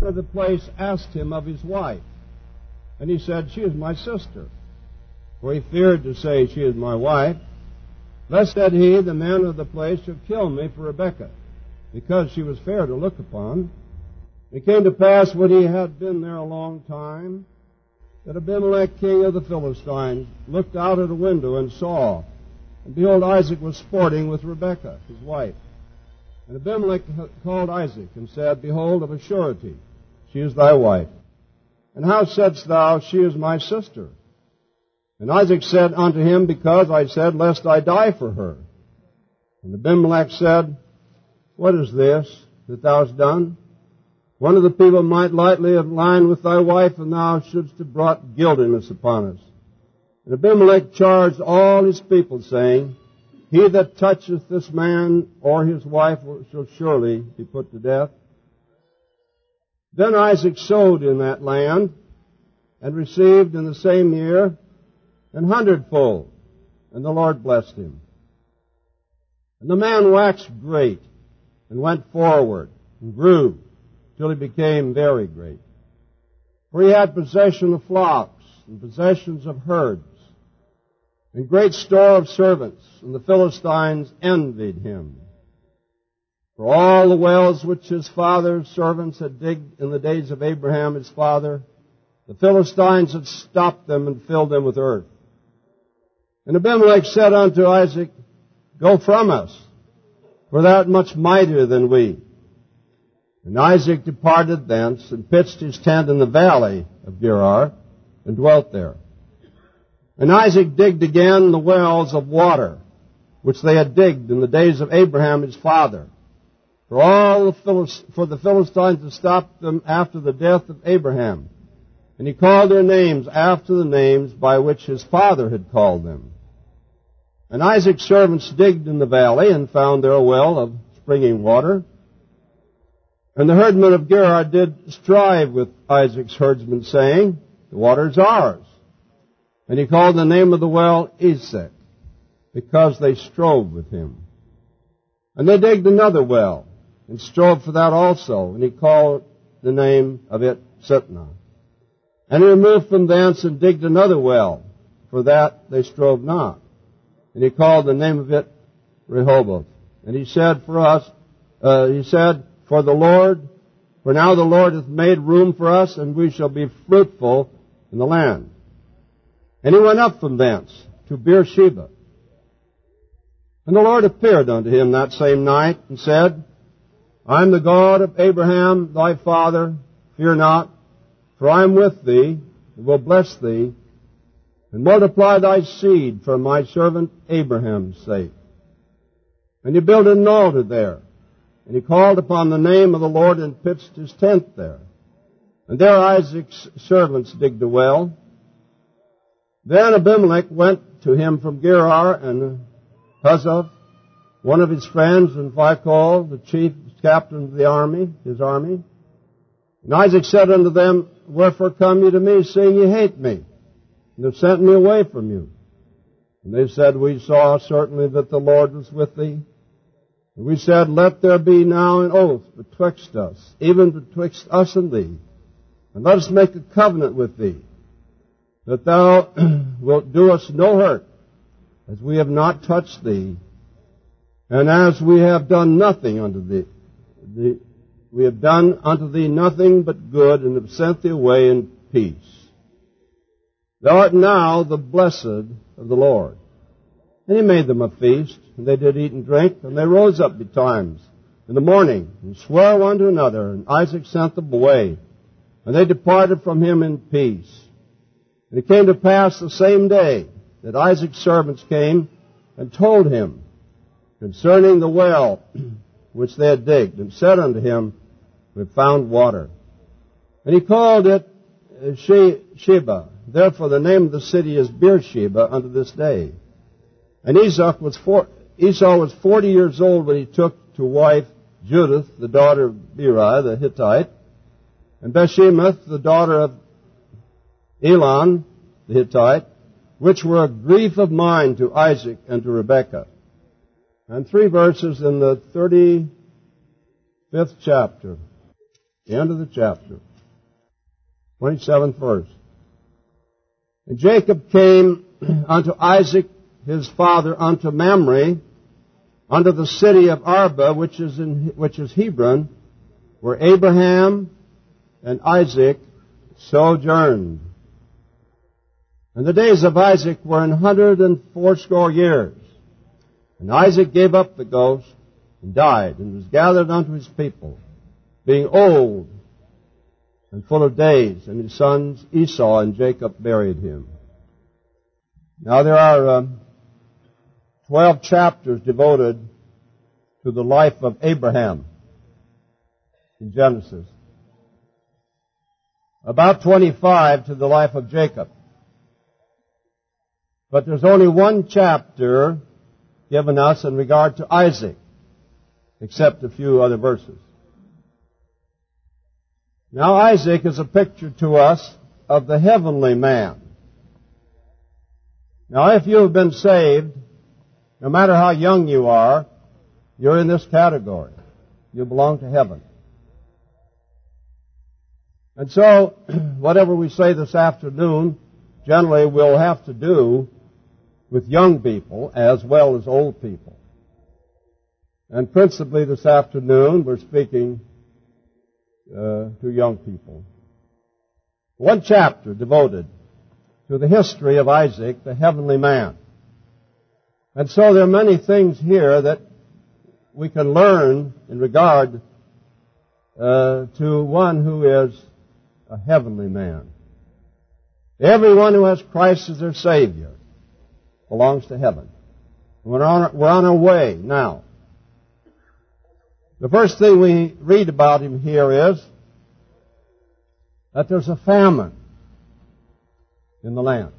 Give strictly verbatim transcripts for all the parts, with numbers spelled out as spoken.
of the place asked him of his wife. And he said, She is my sister. For he feared to say, She is my wife. Lest, said he, the men of the place should kill me for Rebekah, because she was fair to look upon. It came to pass, when he had been there a long time, that Abimelech, king of the Philistines, looked out at a window and saw, and behold, Isaac was sporting with Rebekah, his wife. And Abimelech called Isaac and said, Behold, of a surety, she is thy wife. And how saidst thou, She is my sister? And Isaac said unto him, Because I said, Lest I die for her. And Abimelech said, What is this that thou hast done? One of the people might lightly have lined with thy wife, and thou shouldst have brought guiltiness upon us. And Abimelech charged all his people, saying, He that toucheth this man or his wife shall surely be put to death. Then Isaac sowed in that land, and received in the same year an hundredfold, and the Lord blessed him. And the man waxed great, and went forward, and grew, till he became very great. For he had possession of flocks, and possessions of herds, and great store of servants, and the Philistines envied him. For all the wells which his father's servants had digged in the days of Abraham his father, the Philistines had stopped them and filled them with earth. And Abimelech said unto Isaac, Go from us, for thou art much mightier than we. And Isaac departed thence, and pitched his tent in the valley of Gerar, and dwelt there. And Isaac digged again the wells of water, which they had digged in the days of Abraham his father. For all the Philist- for the Philistines had stopped them after the death of Abraham. And he called their names after the names by which his father had called them. And Isaac's servants digged in the valley, and found there a well of springing water. And the herdmen of Gerar did strive with Isaac's herdsmen, saying, The water is ours. And he called the name of the well Esek, because they strove with him. And they digged another well, and strove for that also, and he called the name of it Sitnah. And he removed from thence, and digged another well, for that they strove not. And he called the name of it Rehoboth. And he said for us, uh, he said, For the Lord, for now the Lord hath made room for us, and we shall be fruitful in the land. And he went up from thence to Beersheba. And the Lord appeared unto him that same night, and said, I am the God of Abraham thy father, fear not, for I am with thee, and will bless thee, and multiply thy seed for my servant Abraham's sake. And he built an altar there, and he called upon the name of the Lord, and pitched his tent there. And there Isaac's servants digged a well. Then Abimelech went to him from Gerar, and Huzzah, one of his friends, and Phicol, the chief captain of the army, his army. And Isaac said unto them, Wherefore come ye to me, seeing ye hate me, and have sent me away from you? And they said, We saw certainly that the Lord was with thee. And we said, Let there be now an oath betwixt us, even betwixt us and thee, and let us make a covenant with thee, that thou wilt do us no hurt, as we have not touched thee, and as we have done nothing unto thee. The, we have done unto thee nothing but good, and have sent thee away in peace. Thou art now the blessed of the Lord. And he made them a feast, and they did eat and drink, and they rose up betimes in the morning, and sware one to another, and Isaac sent them away, and they departed from him in peace. And it came to pass the same day that Isaac's servants came and told him concerning the well which they had digged, and said unto him, We have found water. And he called it Sheba. Therefore the name of the city is Beersheba unto this day. And Esau was, four, Esau was forty years old when he took to wife Judith, the daughter of Beri the Hittite, and Beshemath, the daughter of Elon the Hittite, which were a grief of mind to Isaac and to Rebekah. And three verses in the thirty-fifth chapter. The end of the chapter. twenty-seventh verse. And Jacob came unto Isaac his father unto Mamre, unto the city of Arba, which is in which is Hebron, where Abraham and Isaac sojourned. And the days of Isaac were an hundred and fourscore years. And Isaac gave up the ghost and died, and was gathered unto his people, being old and full of days. And his sons Esau and Jacob buried him. Now there are uh, twelve chapters devoted to the life of Abraham in Genesis. About twenty-five to the life of Jacob. But there's only one chapter given us in regard to Isaac, except a few other verses. Now Isaac is a picture to us of the heavenly man. Now if you have been saved, no matter how young you are, you're in this category. You belong to heaven. And so, whatever we say this afternoon, generally we'll have to do with young people as well as old people. And principally this afternoon, we're speaking uh, to young people. One chapter devoted to the history of Isaac, the heavenly man. And so there are many things here that we can learn in regard uh, to one who is a heavenly man. Everyone who has Christ as their Savior belongs to heaven. We're on, we're on our way now. The first thing we read about him here is that there's a famine in the land.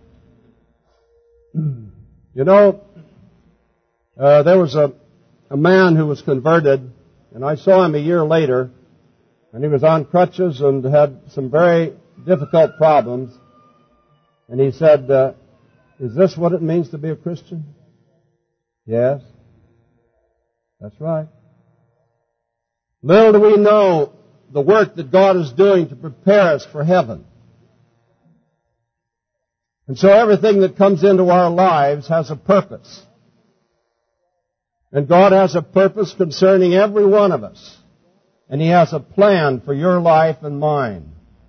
You know, uh, there was a, a man who was converted, and I saw him a year later, and he was on crutches and had some very difficult problems. And he said, uh, is this what it means to be a Christian? Yes. That's right. Little do we know the work that God is doing to prepare us for heaven. And so everything that comes into our lives has a purpose. And God has a purpose concerning every one of us. And He has a plan for your life and mine.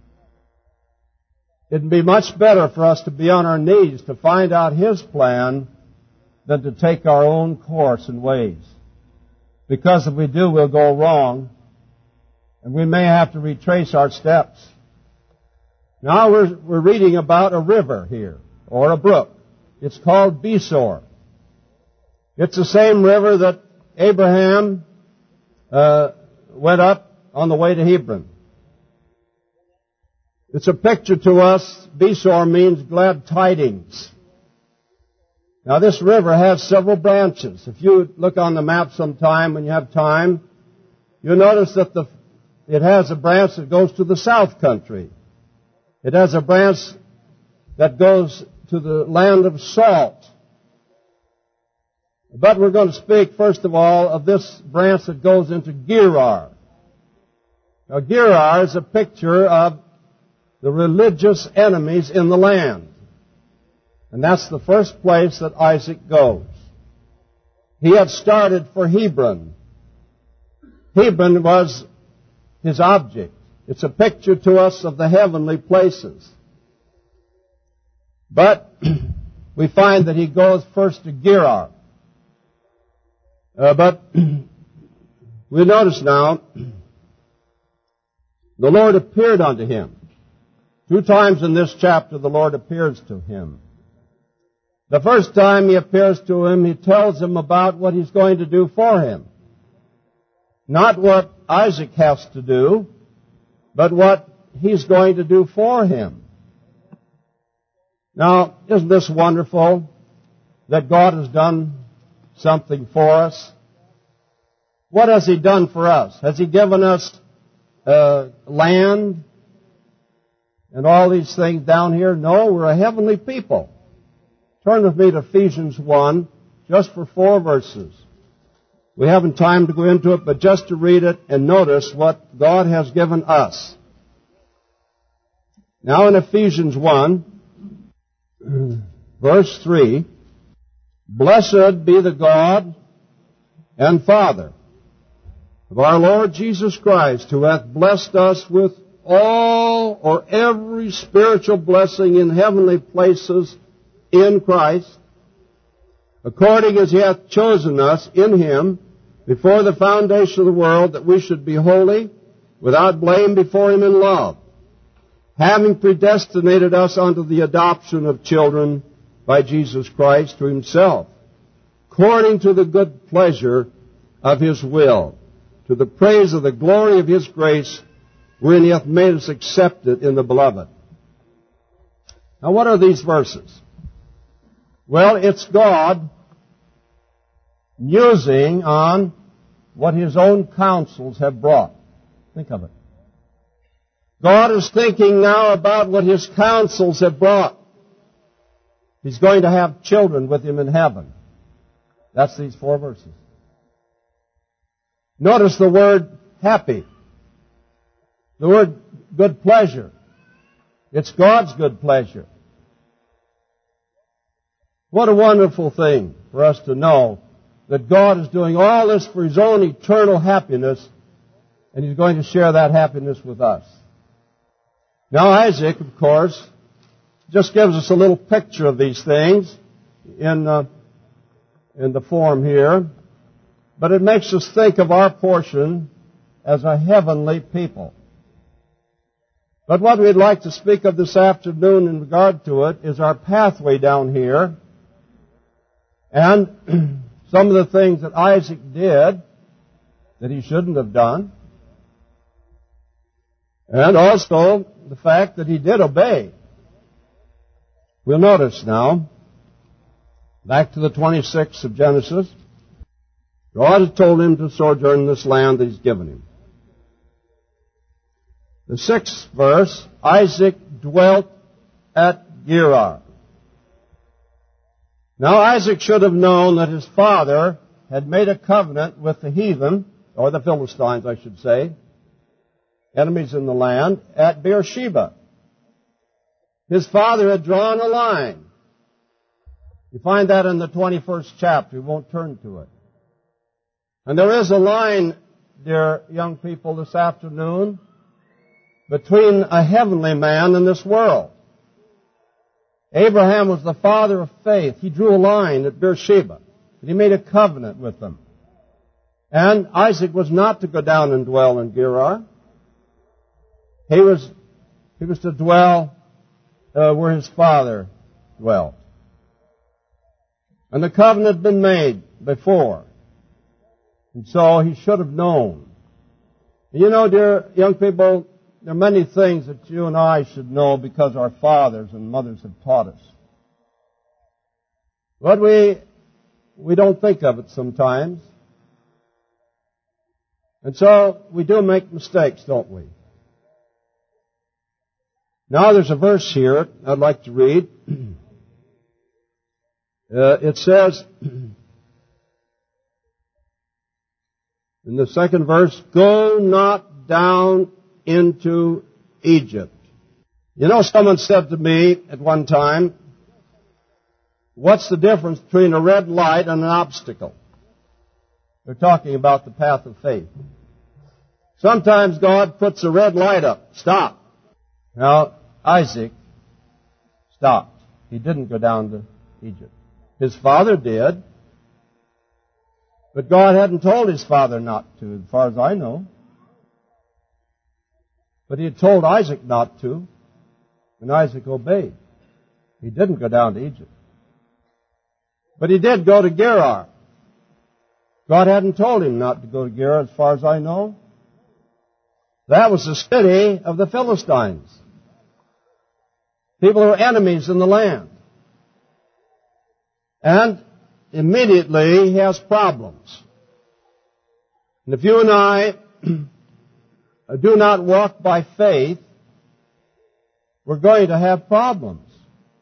It'd be much better for us to be on our knees to find out His plan than to take our own course and ways. Because if we do, we'll go wrong, and we may have to retrace our steps. Now we're, we're reading about a river here, or a brook. It's called Besor. It's the same river that Abraham uh, went up on the way to Hebron. It's a picture to us. Besor means glad tidings. Now this river has several branches. If you look on the map sometime when you have time, you'll notice that the, it has a branch that goes to the south country. It has a branch that goes to the land of salt. But we're going to speak, first of all, of this branch that goes into Gerar. Now, Gerar is a picture of the religious enemies in the land. And that's the first place that Isaac goes. He had started for Hebron. Hebron was his object. It's a picture to us of the heavenly places. But we find that he goes first to Gerar. Uh, but we notice now, the Lord appeared unto him. Two times in this chapter the Lord appears to him. The first time he appears to him, he tells him about what he's going to do for him. Not what Isaac has to do, but what he's going to do for him. Now, isn't this wonderful that God has done something for us? What has He done for us? Has He given us uh, land and all these things down here? No, we're a heavenly people. Turn with me to Ephesians one, just for four verses. We haven't time to go into it, but just to read it and notice what God has given us. Now in Ephesians one, verse three, Blessed be the God and Father of our Lord Jesus Christ, who hath blessed us with all or every spiritual blessing in heavenly places in Christ, according as he hath chosen us in him before the foundation of the world, that we should be holy, without blame before him in love, having predestinated us unto the adoption of children by Jesus Christ to himself, according to the good pleasure of his will, to the praise of the glory of his grace, wherein he hath made us accepted in the beloved. Now what are these verses? Well, it's God musing on what his own counsels have brought. Think of it. God is thinking now about what his counsels have brought. He's going to have children with him in heaven. That's these four verses. Notice the word happy. The word good pleasure. It's God's good pleasure. What a wonderful thing for us to know that God is doing all this for his own eternal happiness, and he's going to share that happiness with us. Now Isaac, of course, just gives us a little picture of these things in, uh, in the form here, but it makes us think of our portion as a heavenly people. But what we'd like to speak of this afternoon in regard to it is our pathway down here, and some of the things that Isaac did that he shouldn't have done, and also the fact that he did obey. We'll notice now, back to the twenty-sixth of Genesis, God has told him to sojourn in this land that he's given him. The sixth verse, Isaac dwelt at Gerar. Now Isaac should have known that his father had made a covenant with the heathen, or the Philistines, I should say, enemies in the land, at Beersheba. His father had drawn a line. You find that in the twenty-first chapter. We won't turn to it. And there is a line, dear young people, this afternoon, between a heavenly man and this world. Abraham was the father of faith. He drew a line at Beersheba, and he made a covenant with them. And Isaac was not to go down and dwell in Gerar. He was, he was to dwell uh, where his father dwelt. And the covenant had been made before. And so he should have known. You know, dear young people, there are many things that you and I should know because our fathers and mothers have taught us. But we, we don't think of it sometimes. And so we do make mistakes, don't we? Now there's a verse here I'd like to read. Uh, it says, in the second verse, go not down into Egypt. You know, someone said to me at one time, what's the difference between a red light and an obstacle? They're talking about the path of faith. Sometimes God puts a red light up. Stop. Now, Isaac stopped. He didn't go down to Egypt. His father did. But God hadn't told his father not to, as far as I know. But he had told Isaac not to, and Isaac obeyed. He didn't go down to Egypt. But he did go to Gerar. God hadn't told him not to go to Gerar, as far as I know. That was the city of the Philistines. People who were enemies in the land. And immediately he has problems. And if you and I do not walk by faith, we're going to have problems.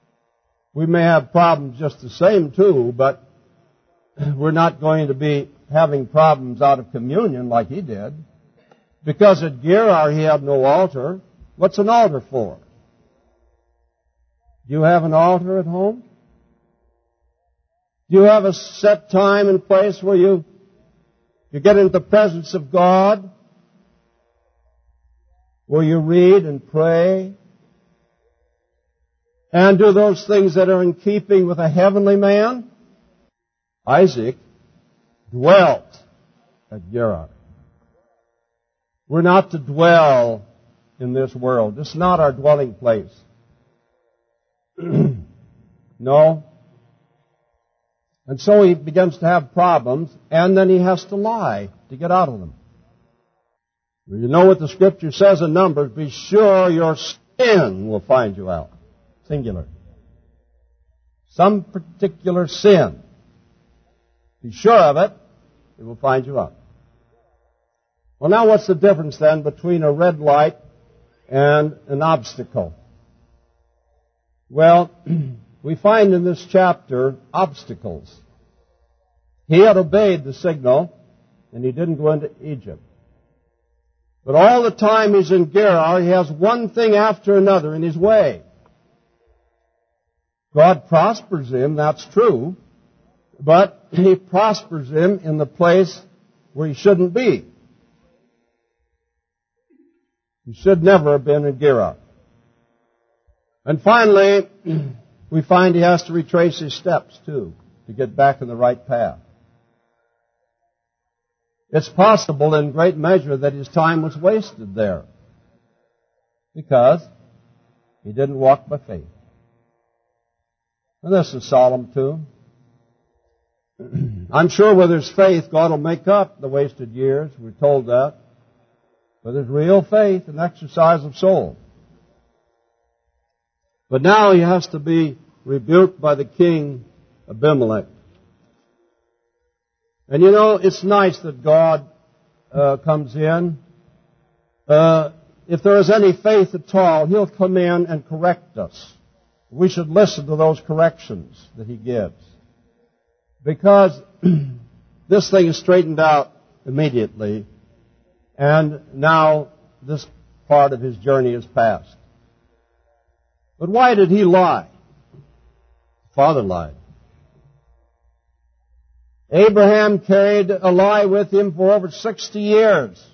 We may have problems just the same too, but we're not going to be having problems out of communion like he did. Because at Gerar he had no altar. What's an altar for? Do you have an altar at home? Do you have a set time and place where you, you get into the presence of God? Where you read and pray? And do those things that are in keeping with a heavenly man? Isaac dwelt at Gerar. We're not to dwell in this world. This is not our dwelling place. No. And so he begins to have problems, and then he has to lie to get out of them. You know what the Scripture says in Numbers, be sure your sin will find you out. Singular. Some particular sin. Be sure of it, it will find you out. Well, now what's the difference then between a red light and an obstacle? Well, we find in this chapter obstacles. He had obeyed the signal, and he didn't go into Egypt. But all the time he's in Gerar, he has one thing after another in his way. God prospers him, that's true, but he prospers him in the place where he shouldn't be. He should never have been in Gerar. And finally, we find he has to retrace his steps, too, to get back in the right path. It's possible in great measure that his time was wasted there because he didn't walk by faith. And this is solemn, too. I'm sure with his faith, God will make up the wasted years. We're told that. But there's real faith and exercise of soul. But now he has to be rebuked by the king Abimelech. And you know, it's nice that God uh, comes in. Uh, if there is any faith at all, he'll come in and correct us. We should listen to those corrections that he gives. Because this thing is straightened out immediately. And now this part of his journey is past. But why did he lie? Father lied. Abraham carried a lie with him for over sixty years.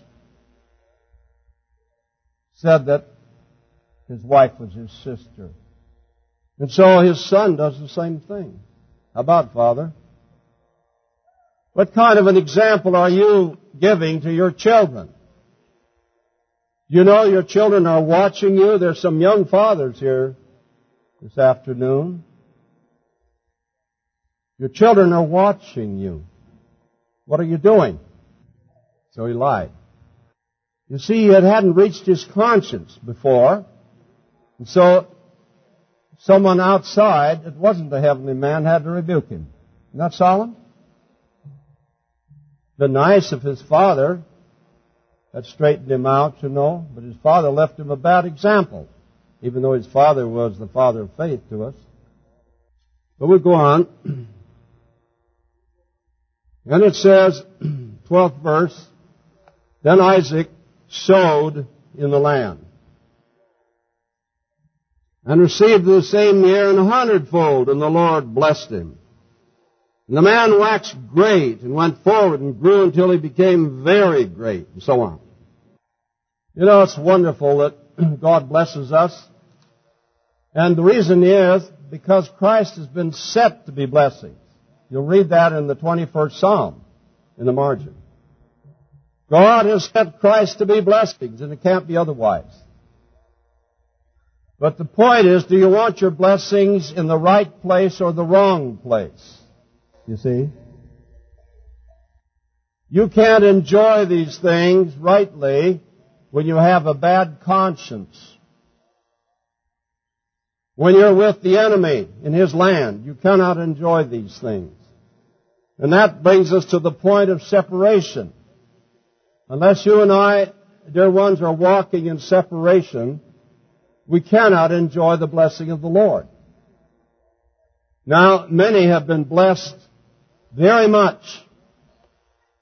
Said that his wife was his sister. And so his son does the same thing. How about, Father? What kind of an example are you giving to your children? You know your children are watching you. There's some young fathers here this afternoon. Your children are watching you. What are you doing? So he lied. You see, it hadn't reached his conscience before. And so someone outside, it wasn't the heavenly man, had to rebuke him. Isn't that solemn? Been nice if his father had straightened him out, you know, but his father left him a bad example, even though his father was the father of faith to us. But we'll go on. And it says, twelfth verse, then Isaac sowed in the land, and received the same year an hundredfold, and the Lord blessed him. And the man waxed great, and went forward, and grew until he became very great, and so on. You know, it's wonderful that God blesses us. And the reason is because Christ has been set to be blessings. You'll read that in the twenty-first Psalm in the margin. God has set Christ to be blessings, and it can't be otherwise. But the point is, do you want your blessings in the right place or the wrong place? You see? You can't enjoy these things rightly when you have a bad conscience. When you're with the enemy in his land, you cannot enjoy these things. And that brings us to the point of separation. Unless you and I, dear ones, are walking in separation, we cannot enjoy the blessing of the Lord. Now, many have been blessed very much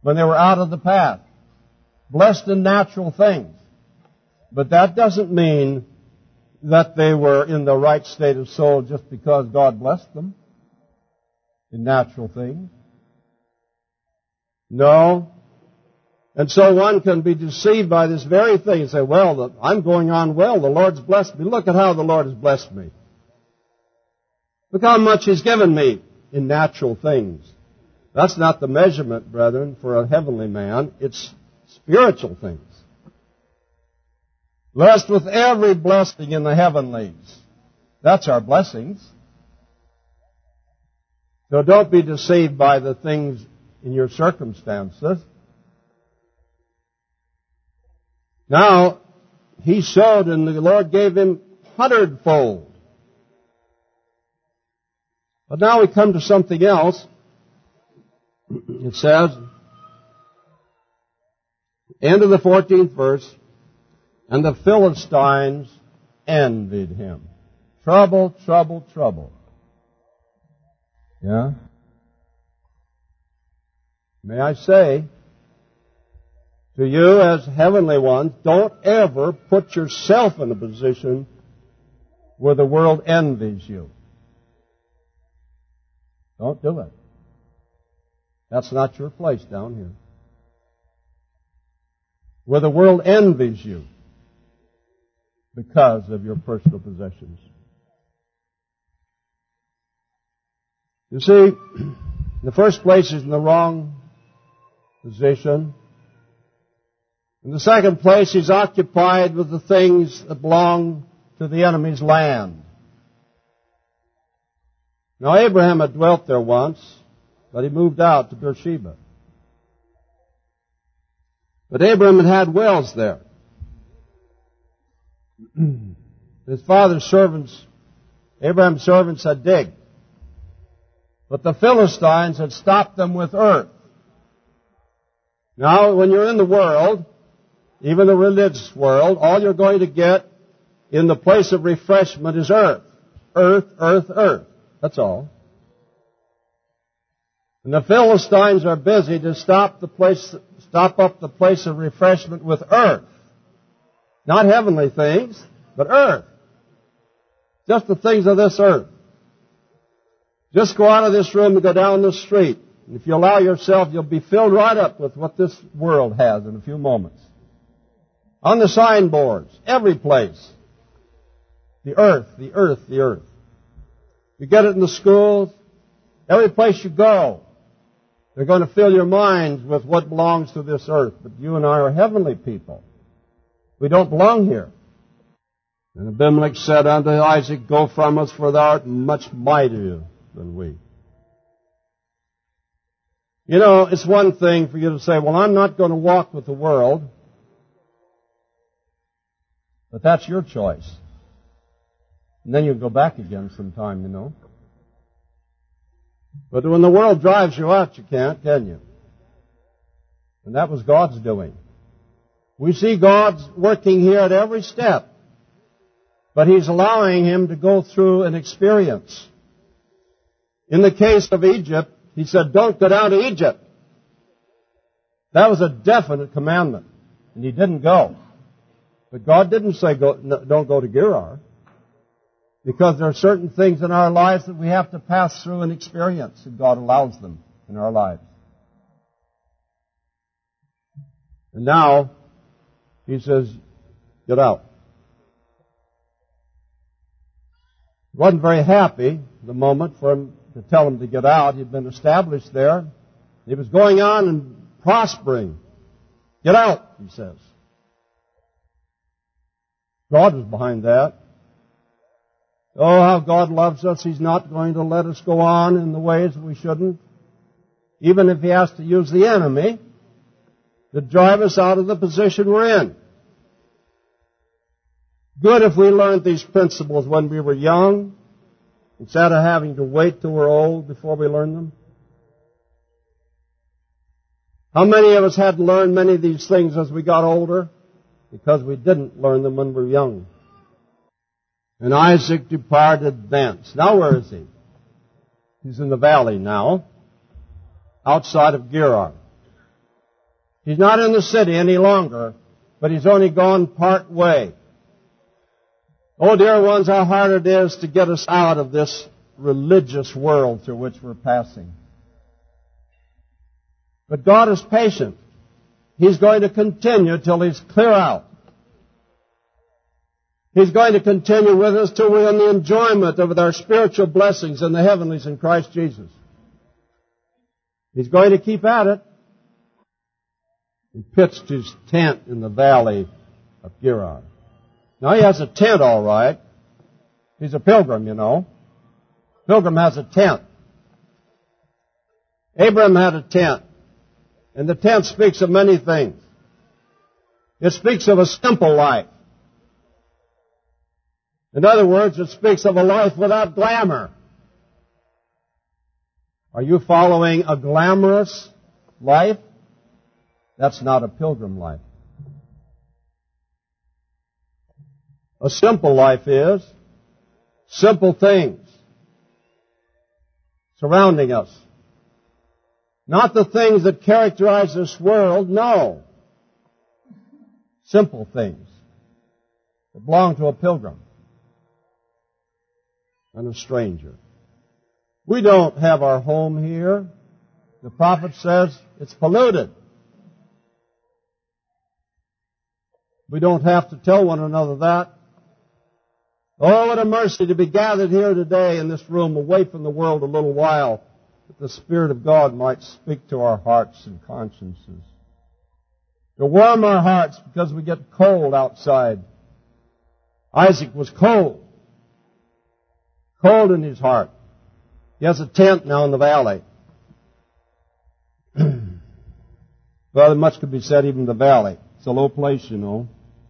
when they were out of the path. Blessed in natural things. But that doesn't mean that they were in the right state of soul just because God blessed them in natural things. No. And so one can be deceived by this very thing and say, well, I'm going on well. The Lord's blessed me. Look at how the Lord has blessed me. Look how much He's given me in natural things. That's not the measurement, brethren, for a heavenly man. It's spiritual things. Blessed with every blessing in the heavenlies. That's our blessings. So don't be deceived by the things in your circumstances. Now, he showed, and the Lord gave him hundredfold. But now we come to something else. It says, end of the fourteenth verse, and the Philistines envied him. Trouble, trouble, trouble. Yeah? May I say to you as heavenly ones, don't ever put yourself in a position where the world envies you. Don't do it. That's not your place down here. Where the world envies you because of your personal possessions. You see, in the first place, he's in the wrong position. In the second place, he's occupied with the things that belong to the enemy's land. Now, Abraham had dwelt there once, but he moved out to Beersheba. But Abraham had had wells there. His father's servants, Abraham's servants, had digged. But the Philistines had stopped them with earth. Now, when you're in the world, even the religious world, all you're going to get in the place of refreshment is earth. Earth, earth, earth. That's all. And the Philistines are busy to stop the place, stop up the place of refreshment with earth. Not heavenly things, but earth. Just the things of this earth. Just go out of this room and go down the street. And if you allow yourself, you'll be filled right up with what this world has in a few moments. On the signboards, every place. The earth, the earth, the earth. You get it in the schools. Every place you go, they're going to fill your minds with what belongs to this earth. But you and I are heavenly people. We don't belong here. And Abimelech said unto Isaac, go from us, for thou art much mightier than we. You know, it's one thing for you to say, well, I'm not going to walk with the world. But that's your choice. And then you go back again sometime, you know. But when the world drives you out, you can't, can you? And that was God's doing. We see God's working here at every step. But He's allowing him to go through an experience. In the case of Egypt, He said, don't go down to Egypt. That was a definite commandment. And he didn't go. But God didn't say, go, no, don't go to Gerar. Because there are certain things in our lives that we have to pass through and experience, and God allows them in our lives. And now, He says, get out. He wasn't very happy the moment for him to tell him to get out. He'd been established there. He was going on and prospering. Get out, he says. God was behind that. Oh, how God loves us. He's not going to let us go on in the ways that we shouldn't. Even if He has to use the enemy to drive us out of the position we're in. Good if we learned these principles when we were young, instead of having to wait till we're old before we learn them. How many of us had to learn many of these things as we got older? Because we didn't learn them when we were young. And Isaac departed thence. Now where is he? He's in the valley now, outside of Gerar. He's not in the city any longer, but he's only gone part way. Oh, dear ones, how hard it is to get us out of this religious world through which we're passing. But God is patient. He's going to continue till He's clear out. He's going to continue with us till we're in the enjoyment of our spiritual blessings in the heavenlies in Christ Jesus. He's going to keep at it. He pitched his tent in the valley of Gerar. Now he has a tent, all right. He's a pilgrim, you know. Pilgrim has a tent. Abraham had a tent. And the tent speaks of many things. It speaks of a simple life. In other words, it speaks of a life without glamour. Are you following a glamorous life? That's not a pilgrim life. A simple life is simple things surrounding us. Not the things that characterize this world, no. Simple things that belong to a pilgrim and a stranger. We don't have our home here. The prophet says it's polluted. We don't have to tell one another that. Oh, what a mercy to be gathered here today in this room, away from the world a little while, that the Spirit of God might speak to our hearts and consciences. To warm our hearts because we get cold outside. Isaac was cold. Cold in his heart. He has a tent now in the valley. Well, much could be said even in the valley. It's a low place, you know.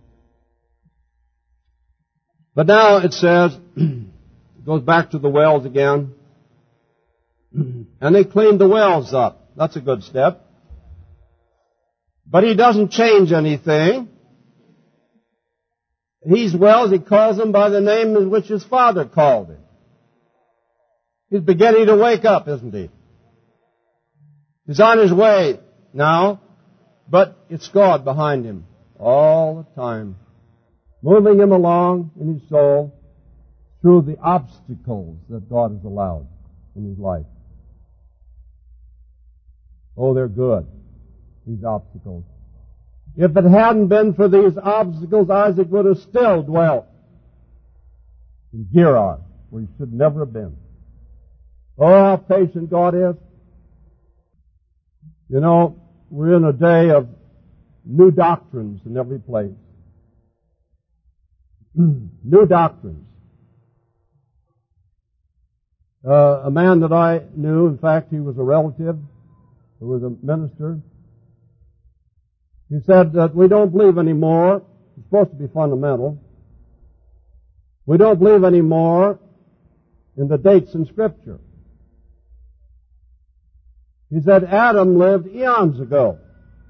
But now it says, it goes back to the wells again. And they cleaned the wells up. That's a good step. But he doesn't change anything. These wells, he calls them by the name in which his father called him. He's beginning to wake up, isn't he? He's on his way now, but it's God behind him all the time, moving him along in his soul through the obstacles that God has allowed in his life. Oh, they're good, these obstacles. If it hadn't been for these obstacles, Isaac would have still dwelt in Gerar, where he should never have been. Oh, how patient God is. You know, we're in a day of new doctrines in every place. New doctrines. Uh, a man that I knew, in fact, he was a relative, who was a minister. He said that we don't believe anymore. It's supposed to be fundamental. We don't believe anymore in the dates in Scripture. He said Adam lived eons ago.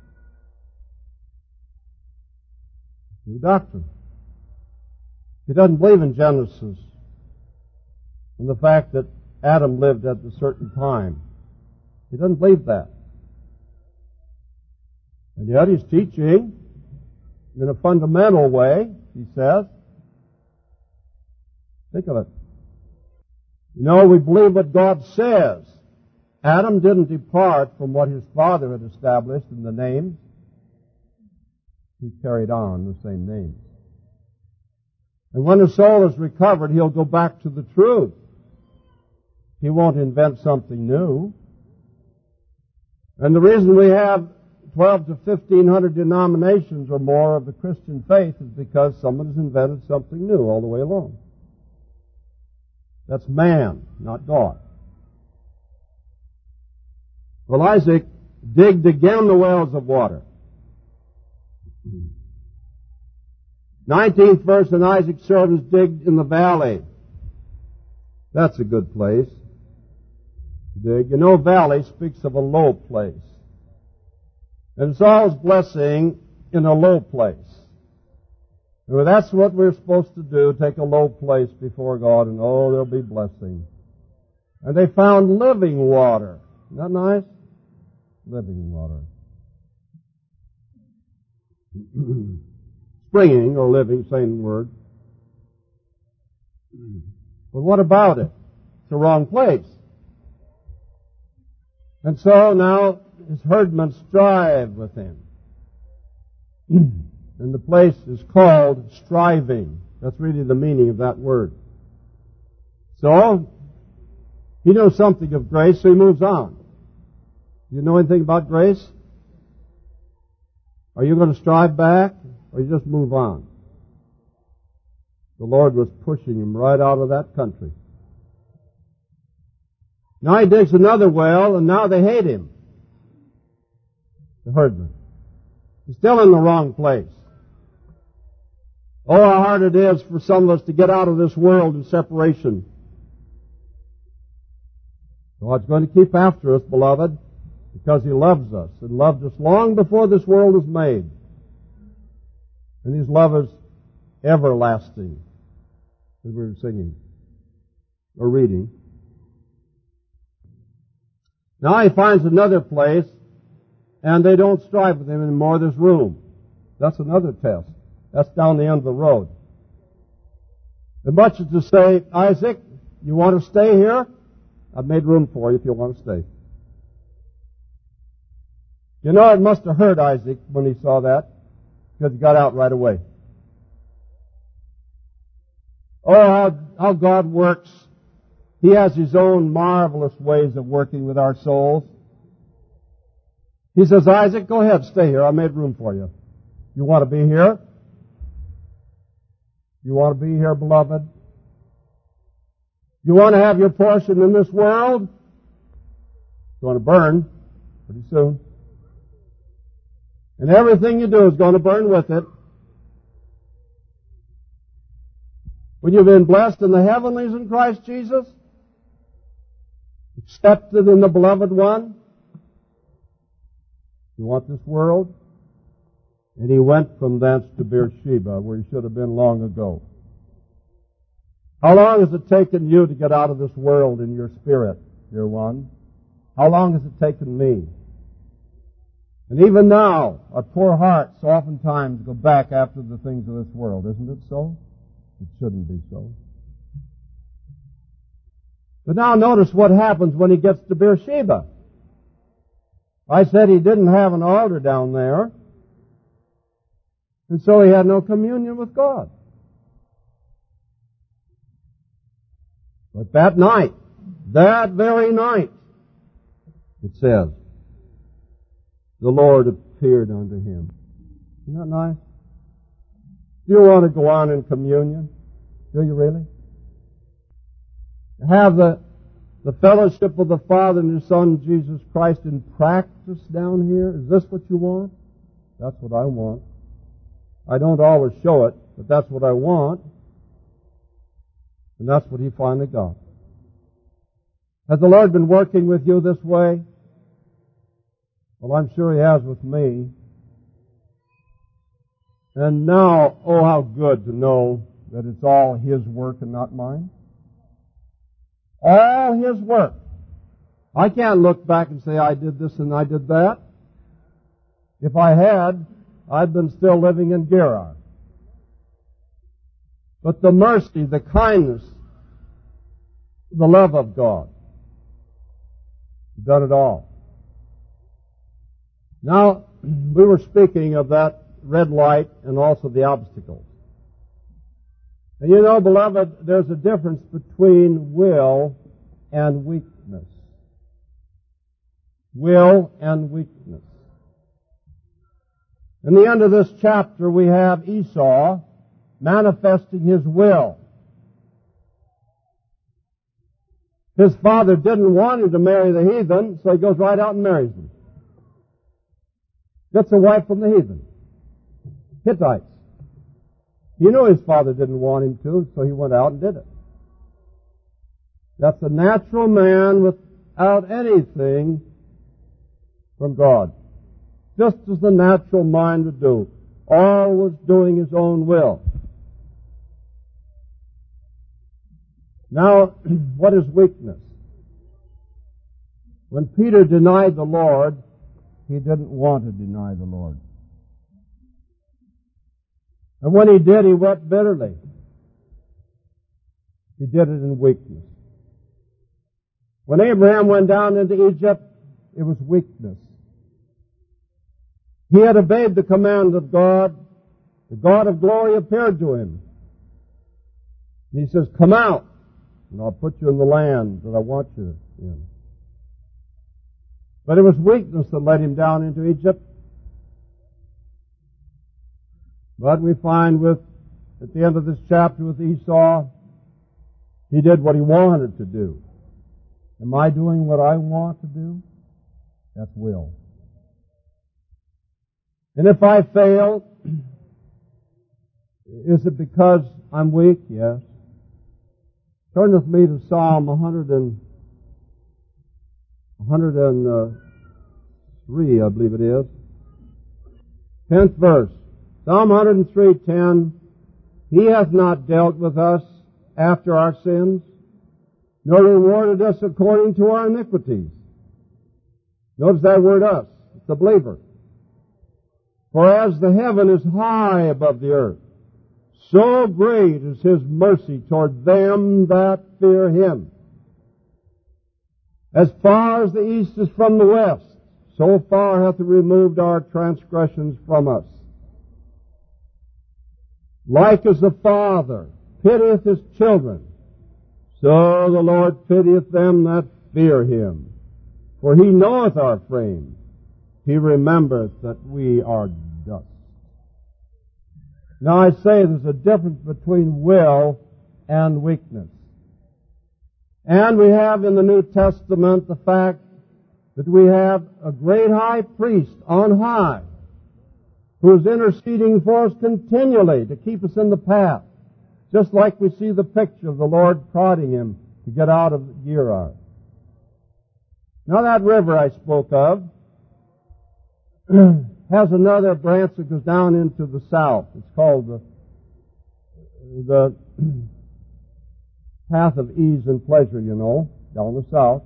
New doctrine. He doesn't believe in Genesis and the fact that Adam lived at a certain time. He doesn't believe that. And yet he's teaching in a fundamental way, he says. Think of it. You know, we believe what God says. Adam didn't depart from what his father had established in the names. He carried on the same names. And when his soul is recovered, he'll go back to the truth. He won't invent something new. And the reason we have twelve to fifteen hundred denominations or more of the Christian faith is because someone has invented something new all the way along. That's man, not God. Well, Isaac digged again the wells of water. Nineteenth verse, and Isaac's servants digged in the valley. That's a good place to dig. You know, valley speaks of a low place. And Saul's blessing in a low place. And that's what we're supposed to do, take a low place before God, and oh, there'll be blessing. And they found living water. Isn't that nice? Living water. Springing or living, same word. But what about it? It's the wrong place. And so now his herdmen strive with him. And the place is called striving. That's really the meaning of that word. So, he knows something of grace, so he moves on. Do you know anything about grace? Are you going to strive back, or you just move on? The Lord was pushing him right out of that country. Now he digs another well, and now they hate him. The herdman. He's still in the wrong place. Oh, how hard it is for some of us to get out of this world in separation. God's going to keep after us, beloved, because He loves us and loved us long before this world was made. And His love is everlasting, as we were singing or reading. Now he finds another place, and they don't strive with him anymore. There's room. That's another test. That's down the end of the road. As much as to say, Isaac, you want to stay here? I've made room for you if you want to stay. You know, it must have hurt Isaac when he saw that, because he got out right away. Oh, how, how God works. He has His own marvelous ways of working with our souls. He says, Isaac, go ahead, stay here. I made room for you. You want to be here? You want to be here, beloved? You want to have your portion in this world? It's going to burn pretty soon. And everything you do is going to burn with it. When you've been blessed in the heavenlies in Christ Jesus, accepted in the Beloved One, you want this world? And he went from thence to Beersheba, where he should have been long ago. How long has it taken you to get out of this world in your spirit, dear one? How long has it taken me? And even now, our poor hearts oftentimes go back after the things of this world. Isn't it so? It shouldn't be so. But now notice what happens when he gets to Beersheba. I said he didn't have an altar down there, and so he had no communion with God. But that night, that very night, it says, the Lord appeared unto him. Isn't that nice? Do you want to go on in communion? Do you really? Have the, the fellowship of the Father and His Son, Jesus Christ, in practice down here? Is this what you want? That's what I want. I don't always show it, but that's what I want. And that's what he finally got. Has the Lord been working with you this way? Well, I'm sure He has with me. And now, oh, how good to know that it's all His work and not mine. All His work. I can't look back and say I did this and I did that. If I had, I'd been still living in Gerar. But the mercy, the kindness, the love of God, He's done it all. Now, we were speaking of that red light and also the obstacles. And you know, beloved, there's a difference between will and weakness. Will and weakness. In the end of this chapter, we have Esau manifesting his will. His father didn't want him to marry the heathen, so he goes right out and marries them. Gets a wife from the heathen. Hittites. You know his father didn't want him to, so he went out and did it. That's a natural man without anything from God. Just as the natural mind would do. Always doing his own will. Now, what is weakness? When Peter denied the Lord, he didn't want to deny the Lord. And when he did, he wept bitterly. He did it in weakness. When Abraham went down into Egypt, it was weakness. He had obeyed the command of God. The God of glory appeared to him. And he says, come out, and I'll put you in the land that I want you in. But it was weakness that led him down into Egypt. But we find with, at the end of this chapter with Esau, he did what he wanted to do. Am I doing what I want to do? That's will. And if I fail, is it because I'm weak? Yes. Turn with me to Psalm one hundred and one hundred three, I believe it is. Tenth verse. Psalm one hundred three, ten. He hath not dealt with us after our sins, nor rewarded us according to our iniquities. Notice that word us. It's a believer. For as the heaven is high above the earth, so great is His mercy toward them that fear Him. As far as the east is from the west, so far hath He removed our transgressions from us. Like as the Father pitieth His children, so the Lord pitieth them that fear Him. For He knoweth our frame. He remembereth that we are dust. Now I say there's a difference between will and weakness. And we have in the New Testament the fact that we have a great high priest on high who is interceding for us continually to keep us in the path, just like we see the picture of the Lord prodding him to get out of Gerar. Now that river I spoke of has another branch that goes down into the south. It's called the, the path of ease and pleasure, you know, down the south.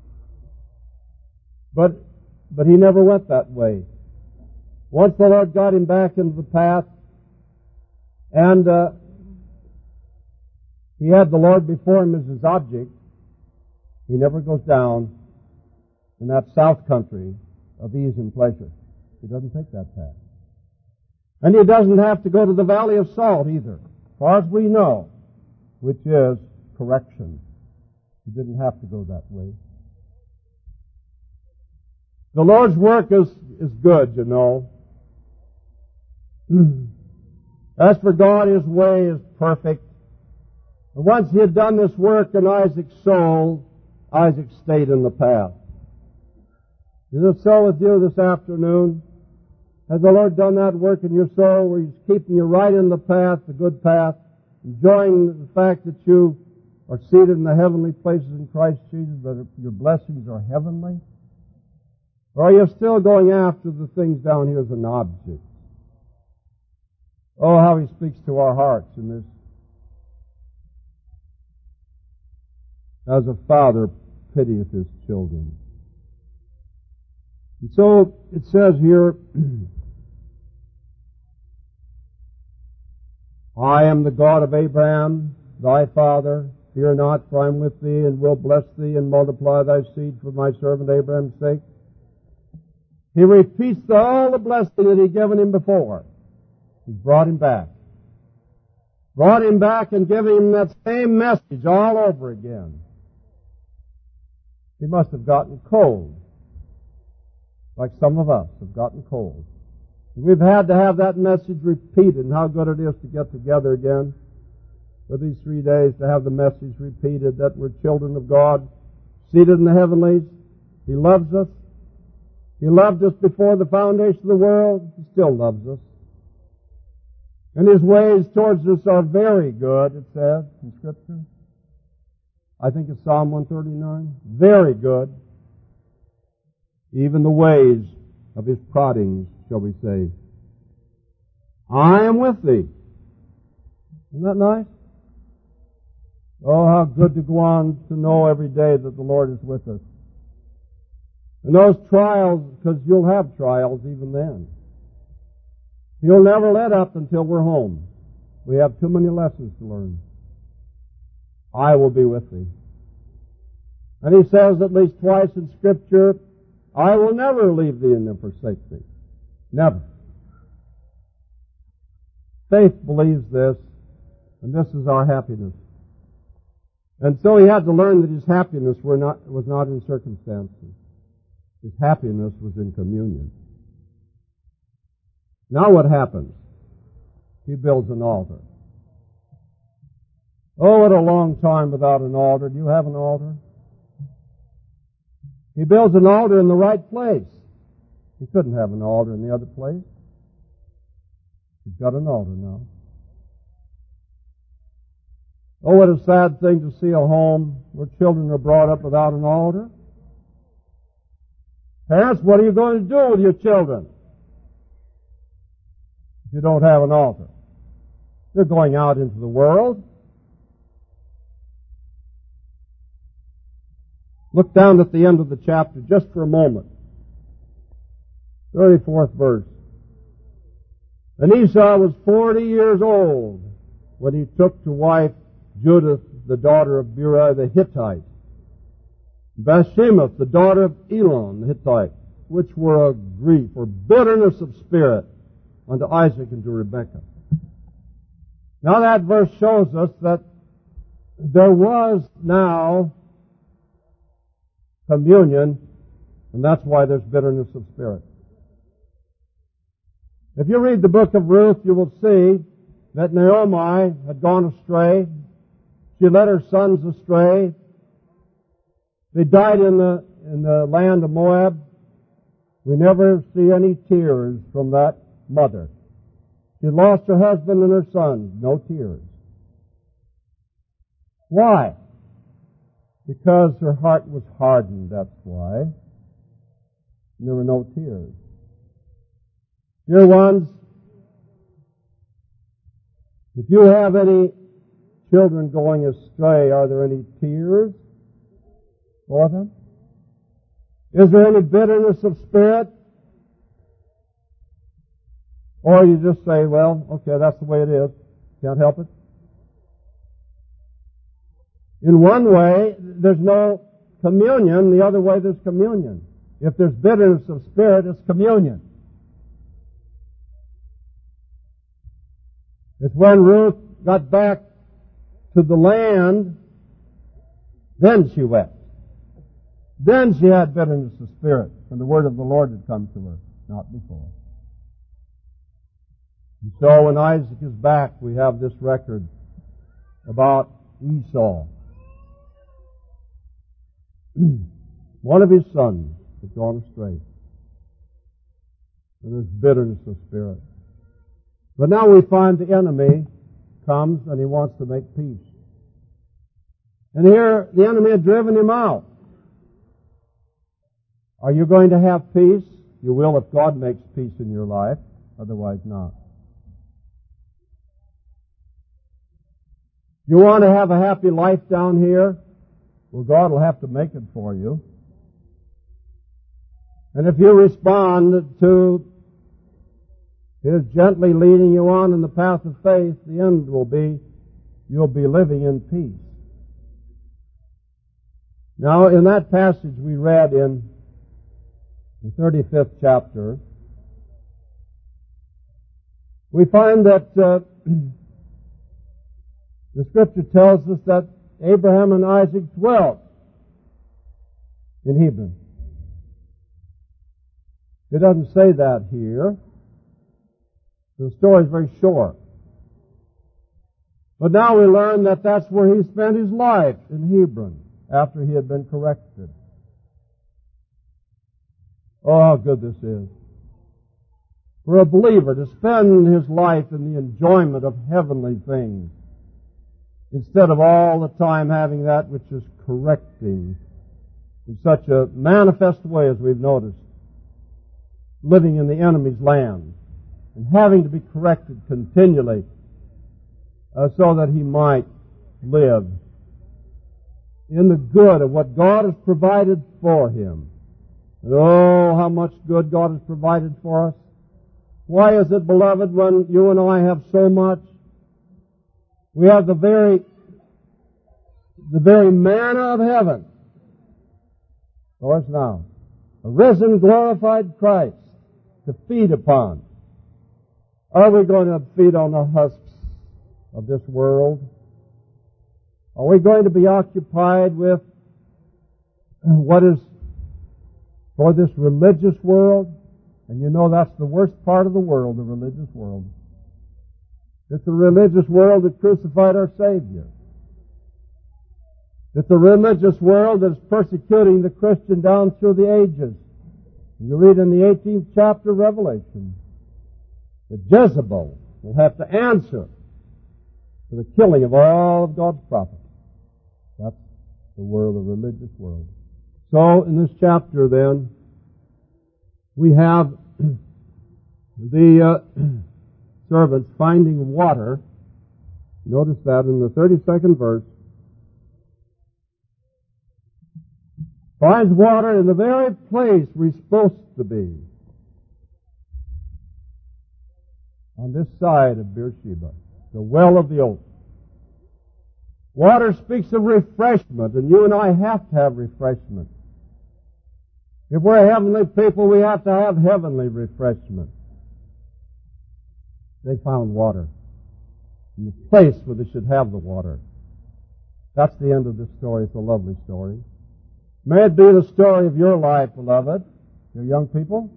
But, but he never went that way. Once the Lord got him back into the path, and uh, he had the Lord before him as his object, he never goes down in that south country of ease and pleasure. He doesn't take that path. And he doesn't have to go to the valley of salt either, as far as we know, which is correction. He didn't have to go that way. The Lord's work is, is good, you know. As for God, His way is perfect. And once He had done this work in Isaac's soul, Isaac stayed in the path. Is it so with you this afternoon? Has the Lord done that work in your soul where He's keeping you right in the path, the good path, enjoying the fact that you are seated in the heavenly places in Christ Jesus, that your blessings are heavenly? Or are you still going after the things down here as an object? Oh, how He speaks to our hearts in this. As a father pitieth his children. And so it says here, I am the God of Abraham, thy father. Fear not, for I am with thee, and will bless thee, and multiply thy seed for my servant Abraham's sake. He repeats all the blessing that He'd given him before. He's brought him back. Brought him back and given him that same message all over again. He must have gotten cold, like some of us have gotten cold. We've had to have that message repeated, and how good it is to get together again for these three days to have the message repeated that we're children of God, seated in the heavenlies. He loves us. He loved us before the foundation of the world. He still loves us. And His ways towards us are very good, it says in Scripture. I think it's Psalm one thirty-nine. Very good. Even the ways of His proddings, shall we say. I am with thee. Isn't that nice? Oh, how good to go on to know every day that the Lord is with us. And those trials, because you'll have trials even then. He'll never let up until we're home. We have too many lessons to learn. I will be with thee. And he says at least twice in Scripture, I will never leave thee and never forsake thee. Never. Faith believes this, and this is our happiness. And so he had to learn that his happiness were not, was not in circumstances. His happiness was in communion. Now what happens? He builds an altar. Oh, what a long time without an altar. Do you have an altar? He builds an altar in the right place. He couldn't have an altar in the other place. He's got an altar now. Oh, what a sad thing to see a home where children are brought up without an altar. Parents, what are you going to do with your children if you don't have an altar? They're going out into the world. Look down at the end of the chapter just for a moment. thirty-fourth verse. And Esau was forty years old when he took to wife Judith, the daughter of Beri the Hittite, Bathsheba, the daughter of Elon the Hittite, which were a grief or bitterness of spirit unto Isaac and to Rebekah. Now that verse shows us that there was now communion, and that's why there's bitterness of spirit. If you read the book of Ruth, you will see that Naomi had gone astray. She led her sons astray. They died in the, in the land of Moab. We never see any tears from that mother. She lost her husband and her sons. No tears. Why? Because her heart was hardened, that's why. And there were no tears. Dear ones, if you have any children going astray, are there any tears for them? Is there any bitterness of spirit? Or you just say, well, okay, that's the way it is. Can't help it. In one way, there's no communion. The other way, there's communion. If there's bitterness of spirit, it's communion. It's when Ruth got back to the land, then she wept. Then she had bitterness of spirit, when the word of the Lord had come to her, not before. And so when Isaac is back, we have this record about Esau. One of his sons had gone astray. And there's bitterness of spirit. But now we find the enemy comes and he wants to make peace. And here the enemy had driven him out. Are you going to have peace? You will if God makes peace in your life. Otherwise not. You want to have a happy life down here? Well, God will have to make it for you. And if you respond to His gently leading you on in the path of faith, the end will be you'll be living in peace. Now, in that passage we read in the thirty-fifth chapter, we find that uh, the Scripture tells us that Abraham and Isaac dwelt in Hebron. It doesn't say that here. The story is very short. But now we learn that that's where he spent his life, in Hebron, after he had been corrected. Oh, how good this is. For a believer to spend his life in the enjoyment of heavenly things, instead of all the time having that which is correcting in such a manifest way as we've noticed, living in the enemy's land, and having to be corrected continually uh, so that he might live in the good of what God has provided for him. And oh, how much good God has provided for us. Why is it, beloved, when you and I have so much? We have the very, the very manna of heaven for us now. A risen, glorified Christ to feed upon. Are we going to feed on the husks of this world? Are we going to be occupied with what is for this religious world? And you know that's the worst part of the world, the religious world. It's the religious world that crucified our Savior. It's the religious world that is persecuting the Christian down through the ages. You read in the eighteenth chapter of Revelation that Jezebel will have to answer for the killing of all of God's prophets. That's the world, the religious world. So, in this chapter then, we have the uh, servants finding water. Notice that in the thirty-second verse. Finds water in the very place we're supposed to be. On this side of Beersheba, the well of the oak. Water speaks of refreshment, and you and I have to have refreshment. If we're a heavenly people, we have to have heavenly refreshment. They found water in the place where they should have the water. That's the end of this story. It's a lovely story. May it be the story of your life, beloved, you young people,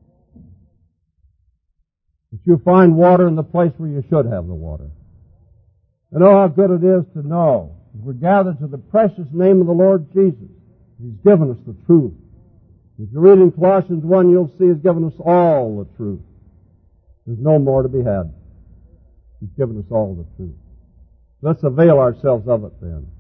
that you find water in the place where you should have the water. And oh, how good it is to know, as we're gathered to the precious name of the Lord Jesus, He's given us the truth. If you read in Colossians one, you'll see He's given us all the truth. There's no more to be had. He's given us all the truth. Let's avail ourselves of it then.